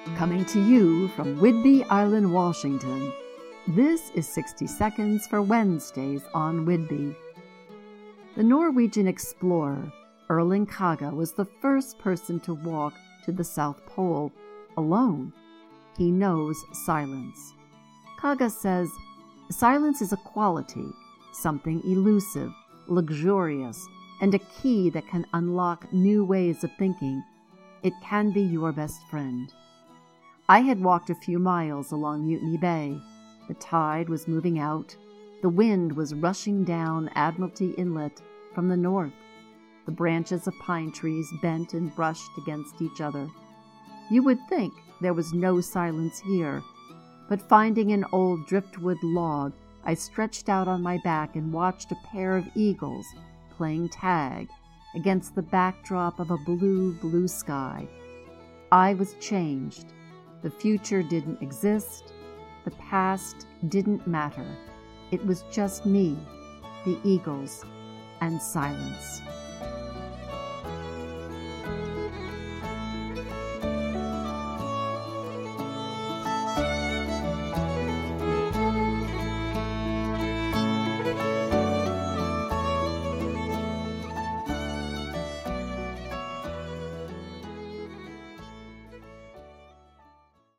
Coming to you from Whidbey Island, Washington, this is 60 Seconds for Wednesdays on Whidbey. The Norwegian explorer Erling Kagge was the first person to walk to the South Pole alone. He knows silence. Kagge says, silence is a quality, something elusive, luxurious, and a key that can unlock new ways of thinking. It can be your best friend. I had walked a few miles along Mutiny Bay. The tide was moving out. The wind was rushing down Admiralty Inlet from the north. The branches of pine trees bent and brushed against each other. You would think there was no silence here, but finding an old driftwood log, I stretched out on my back and watched a pair of eagles playing tag against the backdrop of a blue sky. I was changed. The future didn't exist. The past didn't matter. It was just me, the eagles, and silence.